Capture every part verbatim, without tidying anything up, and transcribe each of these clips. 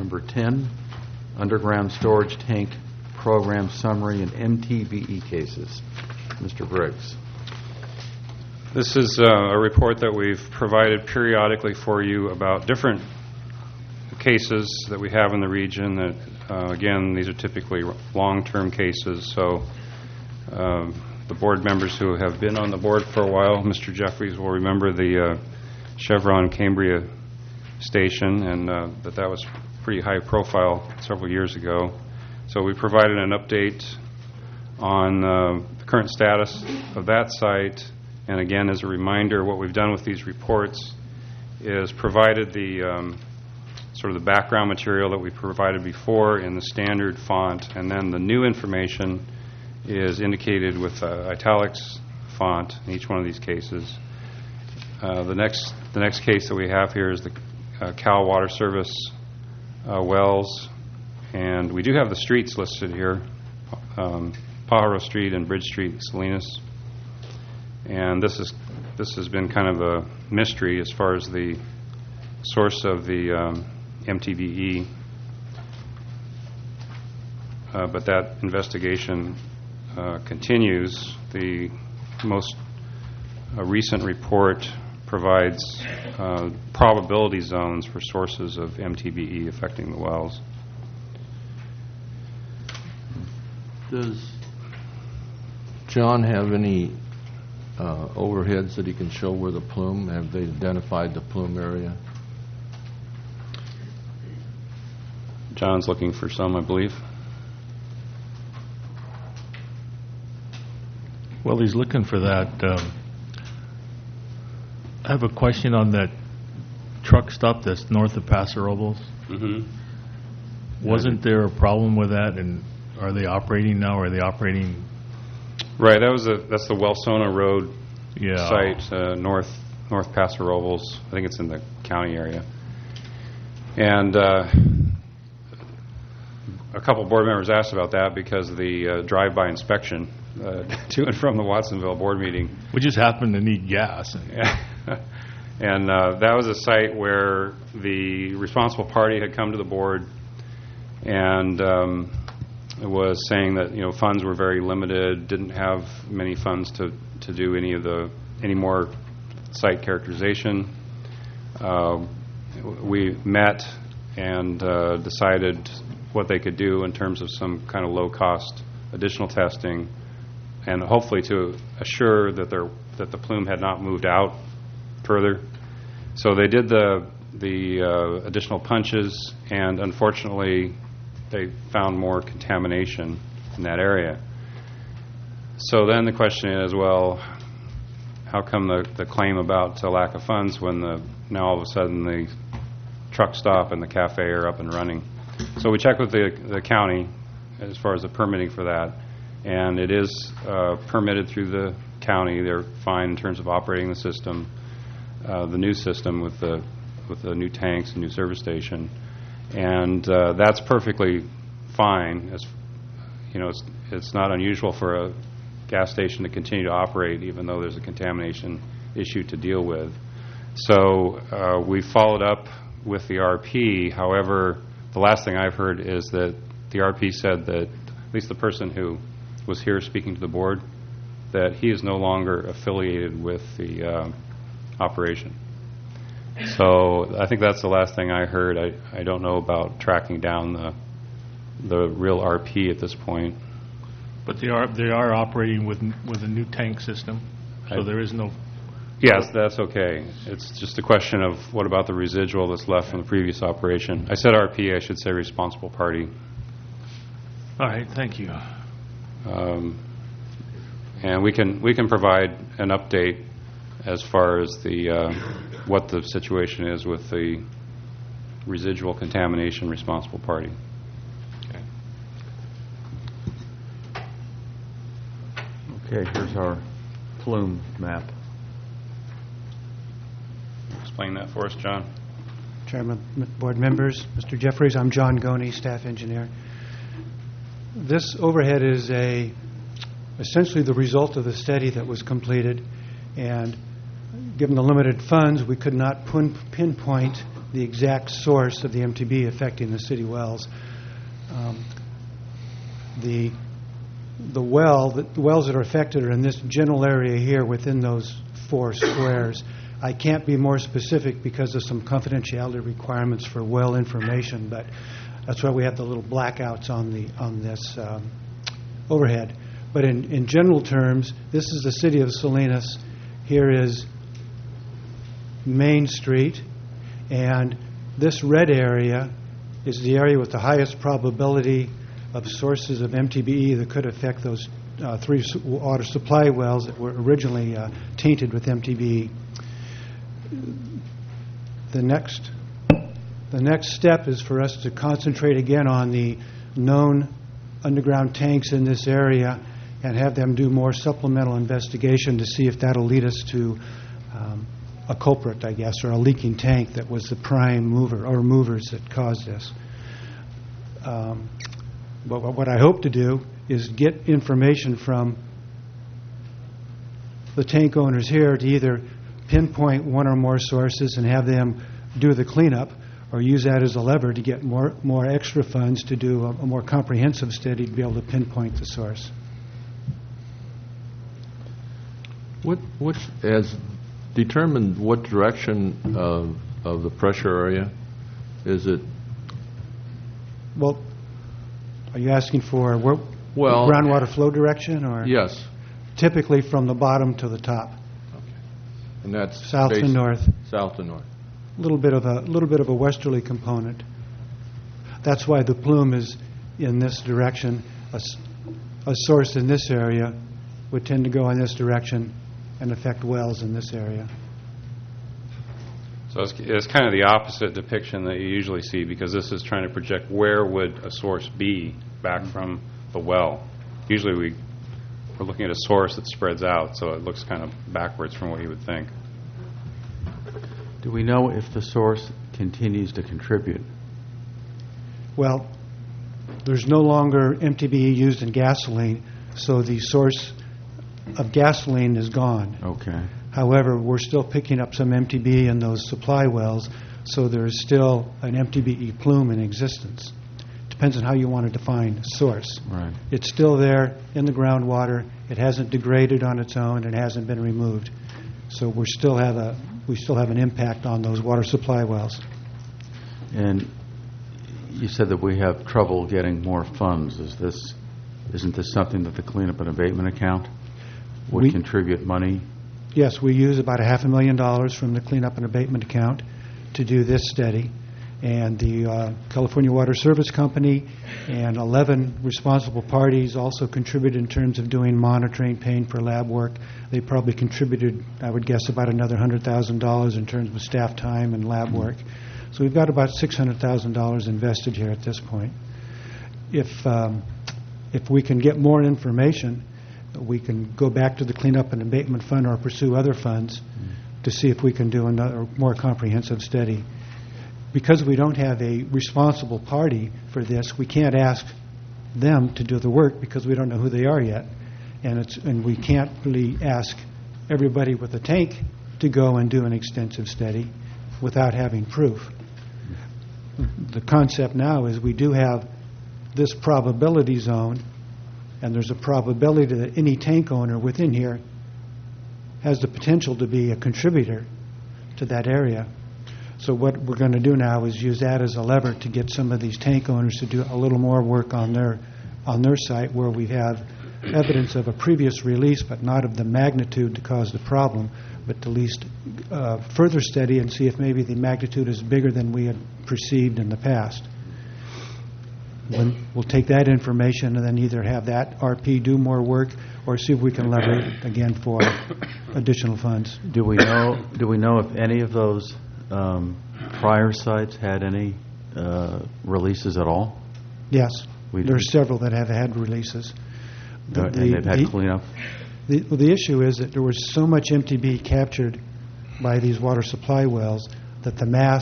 Number ten, underground storage tank program summary and M T B E cases. Mister Briggs. This is uh, a report that we've provided periodically for you about different cases that we have in the region. That uh, again, these are typically long-term cases, so uh, the board members who have been on the board for a while, Mister Jeffries will remember the uh, Chevron Cambria station, and uh, that that was pretty high profile several years ago. So we provided an update on uh, the current status of that site, and again, as a reminder, what we've done with these reports is provided the um, sort of the background material that we provided before in the standard font, and then the new information is indicated with uh, italics font in each one of these cases. Uh, the next the next case that we have here is the uh, Cal Water Service uh, wells, and we do have the streets listed here, um, Pajaro Street and Bridge Street, Salinas. And this is this has been kind of a mystery as far as the source of the um, M T B E, uh, but that investigation uh, continues. The most uh, recent report provides uh, probability zones for sources of M T B E affecting the wells. Does John have any uh, overheads that he can show where the plume? Have they identified the plume area? John's looking for some, I believe. Well, he's looking for that. Um, I have a question on that truck stop that's north of Paso Robles. Mm-hmm. Wasn't there a problem with that, and are they operating now? Or are they operating? Right, that was a that's the Welsona Road Yeah. site, uh, north North Paso Robles. I think it's in the county area. And uh, a couple board members asked about that because of the uh, drive-by inspection uh, to and from the Watsonville board meeting. We just happen to need gas. And uh, that was a site where the responsible party had come to the board and um, was saying that, you know, funds were very limited, didn't have many funds to, to do any of the any more site characterization. Uh, we met and uh, decided what they could do in terms of some kind of low-cost additional testing, and hopefully to assure that there that the plume had not moved out further. So they did the the uh, additional punches, and unfortunately, they found more contamination in that area. So then the question is, well, how come the, the claim about a lack of funds when the now all of a sudden the truck stop and the cafe are up and running? So we checked with the, the county as far as the permitting for that, and it is uh, permitted through the county. They're fine in terms of operating the system, uh, the new system with the with the new tanks and new service station, and uh, that's perfectly fine. As you know, it's it's not unusual for a gas station to continue to operate even though there's a contamination issue to deal with. So uh, we followed up with the R P. However, the last thing I've heard is that the R P said that, at least the person who was here speaking to the board, that he is no longer affiliated with the uh, operation. So I think that's the last thing I heard. I, I don't know about tracking down the the real R P at this point. But they are they are operating with with a new tank system, so I, there is no. Yes, that's okay. It's just a question of what about the residual that's left from the previous operation. I said R P, I should say responsible party. All right, thank you. Um, and we can we can provide an update as far as the uh, what the situation is with the residual contamination responsible party. Okay. Okay, here's our plume map. Explain that for us, John. Chairman, board members, Mister Jeffries, I'm John Goney, staff engineer. This overhead is a essentially the result of the study that was completed, and given the limited funds, we could not pin, pinpoint the exact source of the M T B E affecting the city wells. Um, The the well, the wells that are affected are in this general area here within those four squares. I can't be more specific because of some confidentiality requirements for well information, but that's why we have the little blackouts on the on this um, overhead. But in, in general terms, this is the city of Salinas. Here is Main Street, and this red area is the area with the highest probability of sources of M T B E that could affect those uh, three su- water supply wells that were originally uh, tainted with M T B E. The next, the next step is for us to concentrate again on the known underground tanks in this area and have them do more supplemental investigation to see if that'll lead us to um, a culprit, I guess, or a leaking tank that was the prime mover or movers that caused this. Um, But what I hope to do is get information from the tank owners here to either pinpoint one or more sources and have them do the cleanup, or use that as a lever to get more more extra funds to do a, a more comprehensive study to be able to pinpoint the source. What, what has determined what direction of, of the pressure area? Is it, Well, are you asking for where, well, groundwater flow direction, or yes, typically from the bottom to the top, and that's south to basi- north? South to north. A little bit of a little bit of a westerly component. That's why the plume is in this direction. A, s- a source in this area would tend to go in this direction and affect wells in this area. So it's, it's kind of the opposite depiction that you usually see, because this is trying to project where would a source be back from the well. Usually we, we're looking at a source that spreads out, so it looks kind of backwards from what you would think. Do we know if the source continues to contribute? Well, there's no longer M T B E used in gasoline, so the source of gasoline is gone. Okay. However, we're still picking up some M T B E in those supply wells, so there is still an M T B E plume in existence. Depends on how you want to define source. Right. It's still there in the groundwater. It hasn't degraded on its own. It hasn't been removed. So we still have a we still have an impact on those water supply wells. And you said that we have trouble getting more funds. Is this, isn't this something that the cleanup and abatement account would We- contribute money? Yes, we use about a half a million dollars from the cleanup and abatement account to do this study. And the uh, California Water Service Company and eleven responsible parties also contributed in terms of doing monitoring, paying for lab work. They probably contributed, I would guess, about another one hundred thousand dollars in terms of staff time and lab work. So we've got about six hundred thousand dollars invested here at this point. If, um, if we can get more information, we can go back to the cleanup and abatement fund or pursue other funds to see if we can do another more comprehensive study. Because we don't have a responsible party for this, we can't ask them to do the work because we don't know who they are yet. And it's and we can't really ask everybody with a tank to go and do an extensive study without having proof. The concept now is we do have this probability zone, and there's a probability that any tank owner within here has the potential to be a contributor to that area. So what we're going to do now is use that as a lever to get some of these tank owners to do a little more work on their on their site where we have evidence of a previous release, but not of the magnitude to cause the problem, but to at least uh, further study and see if maybe the magnitude is bigger than we had perceived in the past. When we'll take that information and then either have that R P do more work or see if we can lever it again for additional funds. Do we know, do we know if any of those um, prior sites had any uh, releases at all? Yes, We- there's several that have had releases. The- And the- they've had the- cleanup? The, well, the issue is that there was so much M T B E captured by these water supply wells that the mass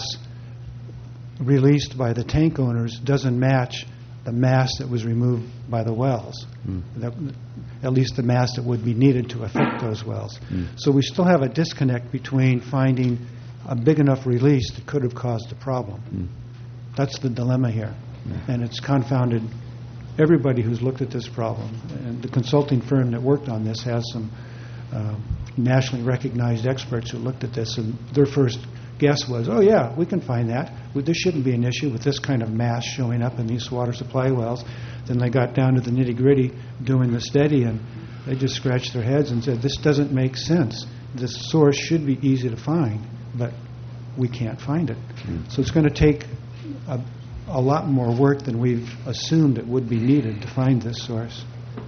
released by the tank owners doesn't match the mass that was removed by the wells, Mm. that, at least the mass that would be needed to affect those wells. Mm. So we still have a disconnect between finding a big enough release that could have caused a problem. Mm. That's the dilemma here. Mm. And it's confounded everybody who's looked at this problem. And the consulting firm that worked on this has some uh, nationally recognized experts who looked at this, and their first guess was, oh, yeah, we can find that. Well, this shouldn't be an issue with this kind of mass showing up in these water supply wells. Then they got down to the nitty-gritty doing the study, and they just scratched their heads and said, this doesn't make sense. This source should be easy to find, but we can't find it. Mm. So it's going to take a, a lot more work than we've assumed it would be needed to find this source.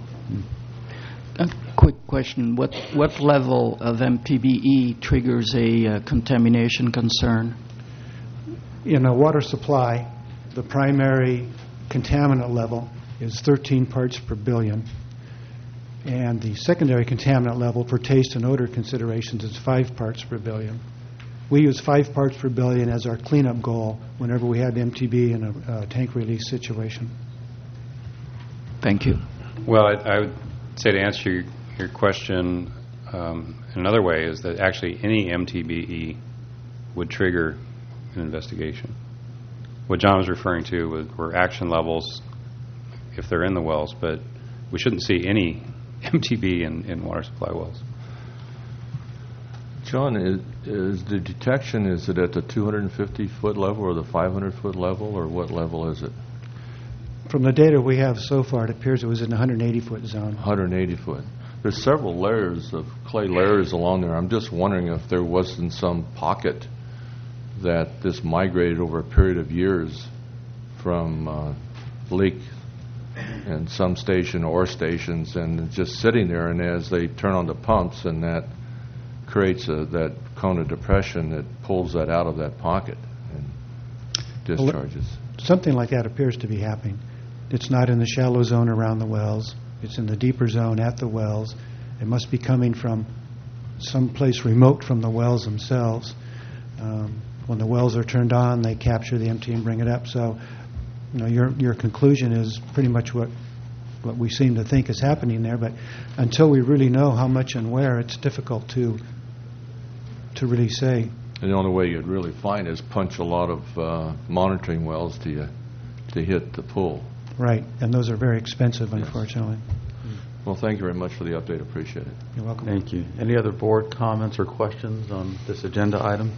A quick question. What what level of M T B E triggers a uh, contamination concern? In a water supply, the primary contaminant level is thirteen parts per billion, and the secondary contaminant level for taste and odor considerations is five parts per billion. We use five parts per billion as our cleanup goal whenever we have M T B in a uh, tank release situation. Thank you. Well, I, I would say to answer your, your question um, in another way is that actually any M T B E would trigger an investigation. What John was referring to was, were action levels if they're in the wells, but we shouldn't see any M T B in, in water supply wells. John, is, is the detection, is it at the two hundred fifty foot level or the five hundred foot level, or what level is it? From the data we have so far, it appears it was in the one hundred eighty foot zone. one hundred eighty foot. There's several layers of clay layers along there. I'm just wondering if there wasn't some pocket that this migrated over a period of years from uh, leak in some station or stations, and it's just sitting there, and as they turn on the pumps, and that creates a, that cone of depression that pulls that out of that pocket and discharges. Something like that appears to be happening. It's not in the shallow zone around the wells. It's in the deeper zone at the wells. It must be coming from someplace remote from the wells themselves. Um, when the wells are turned on, they capture the empty and bring it up. So, you know, your your conclusion is pretty much what what we seem to think is happening there. But until we really know how much and where, it's difficult to to really say. And the only way you'd really find is punch a lot of uh, monitoring wells to you to hit the pool. Right, and those are very expensive, Yes. unfortunately. Well, thank you very much for the update. Appreciate it. You're welcome. Thank you. Any other board comments or questions on this agenda item?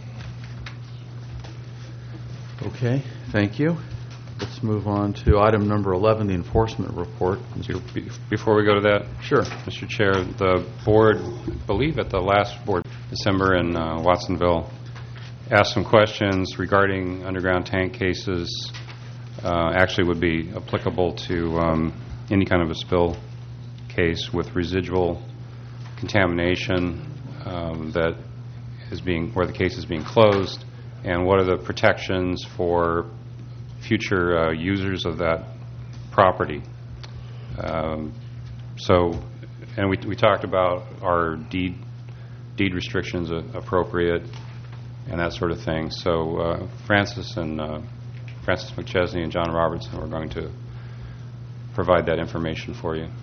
Okay, thank you. Let's move on to item number eleven, the enforcement report. Mister Be- Before we go to that, Sure. Mister Chair, the board, I believe at the last board, December in uh, Watsonville, asked some questions regarding underground tank cases. Uh, actually would be applicable to um, any kind of a spill case with residual contamination um, that is being, where the case is being closed, and what are the protections for future uh, users of that property. Um, so, and we, we talked about our deed deed restrictions uh, appropriate and that sort of thing. So uh, Francis and uh, Francis McChesney and John Robertson were going to provide that information for you.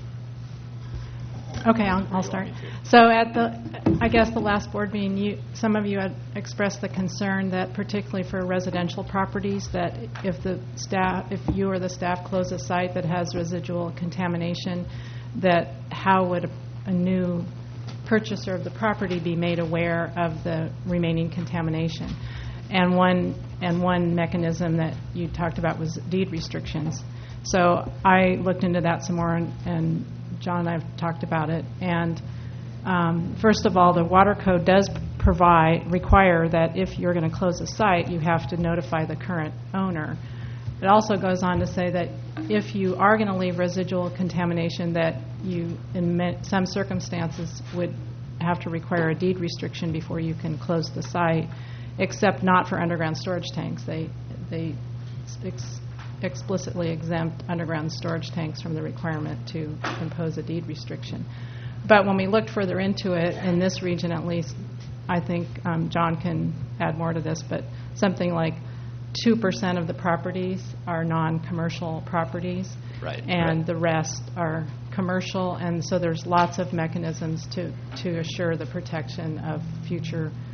Okay, I'll, I'll start. So at the, I guess the last board meeting, you, some of you had expressed the concern that particularly for residential properties, that if the staff, if you or the staff close a site that has residual contamination, that how would a, a new purchaser of the property be made aware of the remaining contamination? And one and one mechanism that you talked about was deed restrictions. So I looked into that some more, and, and John and I have talked about it. And um, first of all, the water code does provide, require that if you're going to close a site, you have to notify the current owner. It also goes on to say that if you are going to leave residual contamination, that you, in me- some circumstances, would have to require a deed restriction before you can close the site, except not for underground storage tanks. They they ex- explicitly exempt underground storage tanks from the requirement to impose a deed restriction. But when we looked further into it, in this region at least, I think um, John can add more to this, but something like two percent of the properties are non-commercial properties. Right. And right. the rest are commercial, and so there's lots of mechanisms to, to assure the protection of future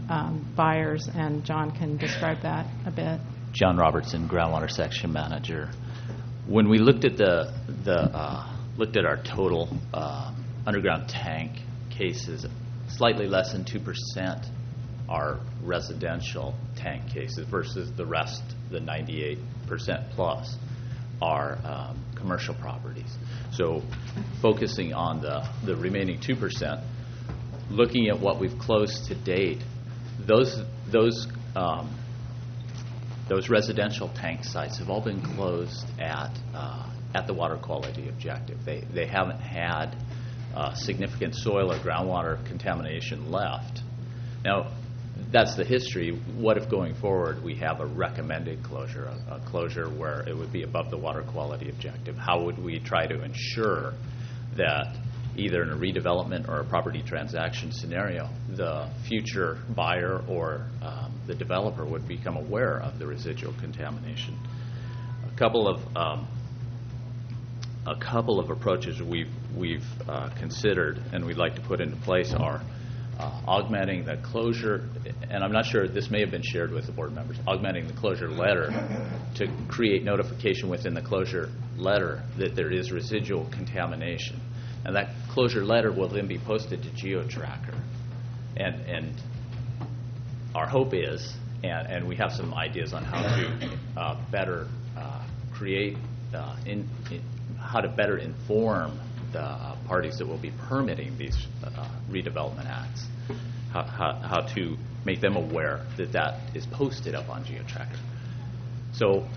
um, buyers, and John can describe that a bit. John Robertson, groundwater section manager. When we looked at the the uh, looked at our total uh, underground tank cases, slightly less than two percent are residential tank cases versus the rest, the ninety-eight percent plus, are um, commercial properties. So focusing on the, the remaining two percent, looking at what we've closed to date, those those um, those residential tank sites have all been closed at uh, at the water quality objective. They they haven't had uh, significant soil or groundwater contamination left. Now, that's the history. What if going forward we have a recommended closure, a, a closure where it would be above the water quality objective? How would we try to ensure that either in a redevelopment or a property transaction scenario, the future buyer or um, the developer would become aware of the residual contamination? A couple of um, a couple of approaches we've we've uh, considered and we'd like to put into place are uh, augmenting the closure, and I'm not sure, this may have been shared with the board members, augmenting the closure letter to create notification within the closure letter that there is residual contamination. And that closure letter will then be posted to GeoTracker. And, and our hope is, and, and we have some ideas on how to uh, better uh, create, uh, in, in, how to better inform the uh, parties that will be permitting these uh, redevelopment acts, how, how, how to make them aware that that is posted up on GeoTracker. So,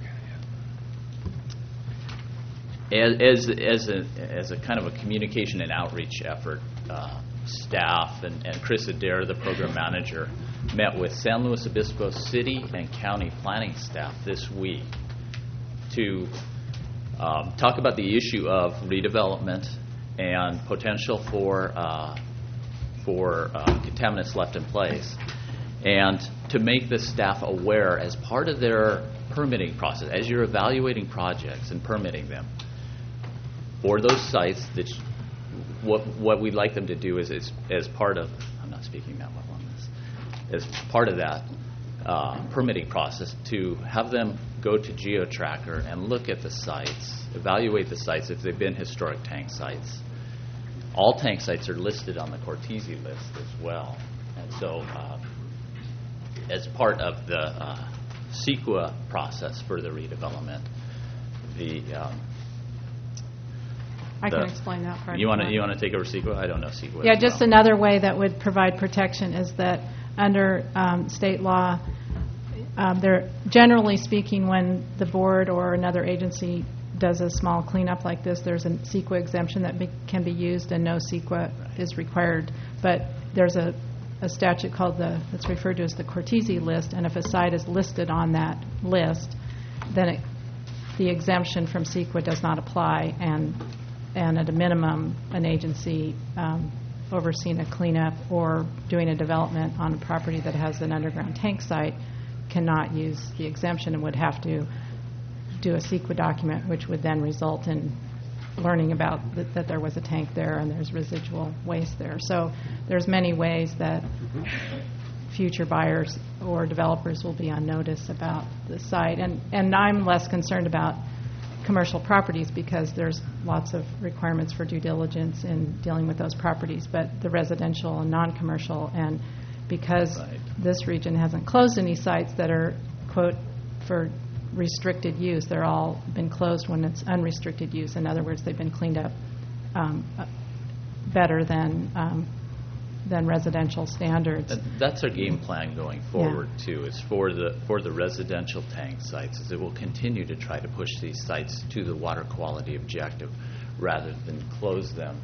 As as a as a kind of a communication and outreach effort, uh, staff and, and Chris Adair, the program manager, met with San Luis Obispo City and County planning staff this week to um, talk about the issue of redevelopment and potential for uh, for uh, contaminants left in place, and to make the staff aware as part of their permitting process, as you're evaluating projects and permitting them. For those sites, that what what we'd like them to do is, is as part of, I'm not speaking that well on this, as part of that uh, permitting process, to have them go to GeoTracker and look at the sites, evaluate the sites if they've been historic tank sites. All tank sites are listed on the Cortese list as well. And so uh, as part of the uh, CEQA process for the redevelopment, the um, I can The- explain that part. You want to if you want. want to take over CEQA? I don't know CEQA. Yeah, as just well. another way that would provide protection is that under um, state law, um, there, generally speaking, when the board or another agency does a small cleanup like this, there's a CEQA exemption that be, can be used, and no CEQA is required. But there's a, a statute called the, that's referred to as the Cortese list, and if a site is listed on that list, then it, the exemption from CEQA does not apply, and and at a minimum, an agency um, overseeing a cleanup or doing a development on a property that has an underground tank site cannot use the exemption and would have to do a CEQA document, which would then result in learning about th- that there was a tank there and there's residual waste there. So there's many ways that future buyers or developers will be on notice about the site. And, and I'm less concerned about commercial properties because there's lots of requirements for due diligence in dealing with those properties, but the residential and non-commercial, and because Right. this region hasn't closed any sites that are, quote, for restricted use, they're all been closed when it's unrestricted use. In other words, they've been cleaned up um, uh, better than um, than residential standards. That- That's our game plan going forward, too, is for the for the residential tank sites, is it will continue to try to push these sites to the water quality objective rather than close them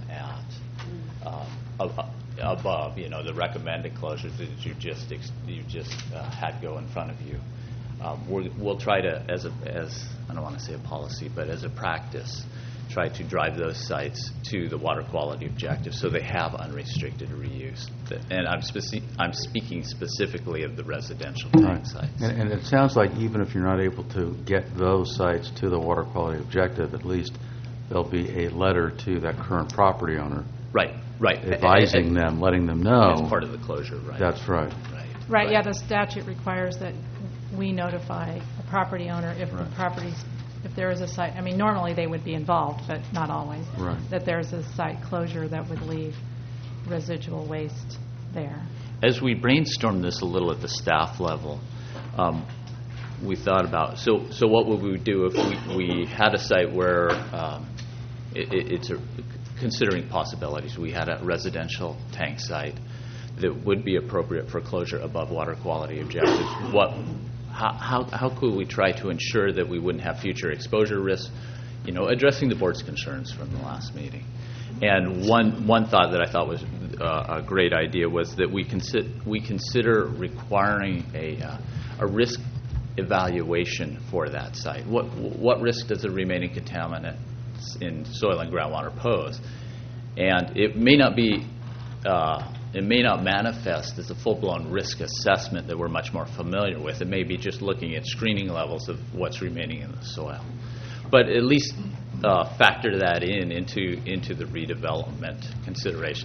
at um, ab- above, you know, the recommended closures that you just ex- you just uh, had go in front of you. Um, we're, we'll try to, as a as I don't want to say a policy, but as a practice, try to drive those sites to the water quality objective so they have unrestricted reuse. And I'm, speci- I'm speaking specifically of the residential tank Right. sites. And, and it sounds like even if you're not able to get those sites to the water quality objective, at least there'll be a letter to that current property owner Right, right. advising And- them, letting them know. As part of the closure, right. That's right. Right. Right, yeah, the statute requires that we notify the property owner if the Right. property's, if there is a site, I mean, normally they would be involved, but not always. Right. That there's a site closure that would leave residual waste there. As we brainstormed this a little at the staff level, um, we thought about, so so what would we do if we, we had a site where, um, it, it, it's a, considering possibilities, we had a residential tank site that would be appropriate for closure above water quality objectives. What, how, how, how could we try to ensure that we wouldn't have future exposure risks, you know, addressing the board's concerns from the last meeting? And one, one thought that I thought was uh, a great idea was that we, consi- we consider requiring a, uh, a risk evaluation for that site. What, what risk does the remaining contaminant in soil and groundwater pose? And it may not be, uh, it may not manifest as a full-blown risk assessment that we're much more familiar with. It may be just looking at screening levels of what's remaining in the soil. But at least uh, factor that in into, into the redevelopment consideration.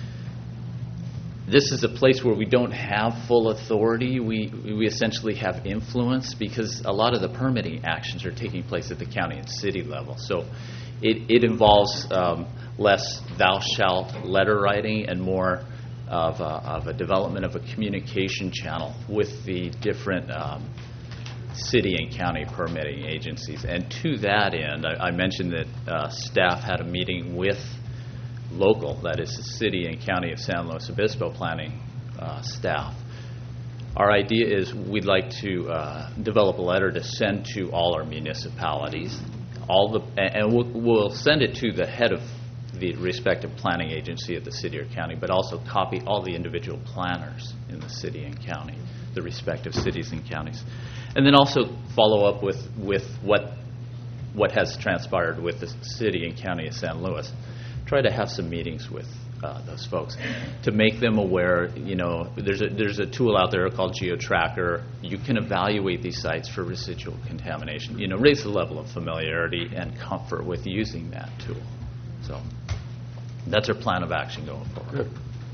This is a place where we don't have full authority. We, we essentially have influence because a lot of the permitting actions are taking place at the county and city level. So it, it involves um, less thou shalt letter writing and more of a, of a development of a communication channel with the different um, city and county permitting agencies. And to that end, I, I mentioned that uh, staff had a meeting with local, that is the city and county of San Luis Obispo planning uh, staff. Our idea is we'd like to uh, develop a letter to send to all our municipalities, all the, and we'll, we'll send it to the head of the respective planning agency at the city or county, but also copy all the individual planners in the city and county, the respective cities and counties, and then also follow up with with what what has transpired with the city and county of San Luis. Try to have some meetings with uh, those folks to make them aware. You know, there's a there's a tool out there called GeoTracker. You can evaluate these sites for residual contamination. You know, raise the level of familiarity and comfort with using that tool. So that's our plan of action going forward. Good.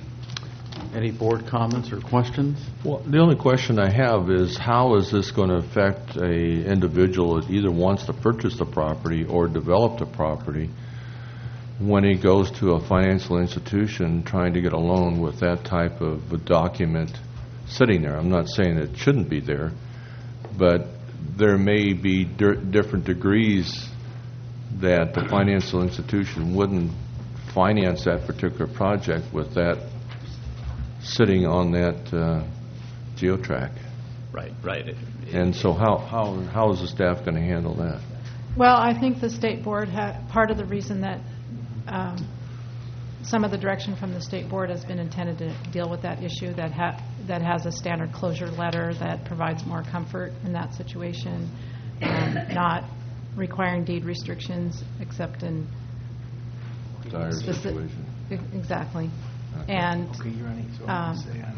Any board comments or questions? Well, the only question I have is how is this going to affect a individual that either wants to purchase the property or develop the property when he goes to a financial institution trying to get a loan with that type of a document sitting there? I'm not saying it shouldn't be there, but there may be di- different degrees that the financial institution wouldn't finance that particular project with that sitting on that uh, GeoTrack. Right, right. It- it- And so how, how, how is the staff going to handle that? Well, I think the state board, ha- part of the reason that um, some of the direction from the state board has been intended to deal with that issue, that ha- that has a standard closure letter that provides more comfort in that situation, um, not requiring deed restrictions except in Dire speci- situation. e- Exactly. And um,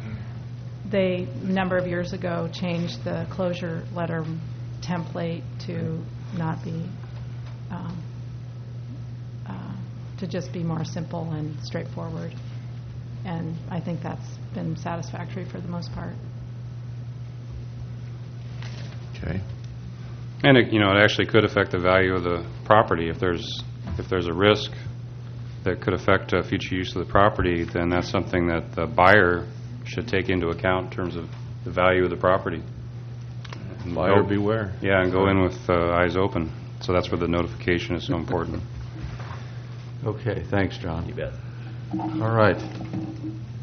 they, a number of years ago, changed the closure letter template to not be, um, uh, to just be more simple and straightforward. And I think that's been satisfactory for the most part. Okay. And it, you know, it actually could affect the value of the property. If there's if there's a risk that could affect uh, future use of the property, then that's something that the buyer should take into account in terms of the value of the property. And Buyer go- beware. Yeah, and go in with uh, eyes open. So that's where the notification is so important. Okay, thanks, John. You bet. All right.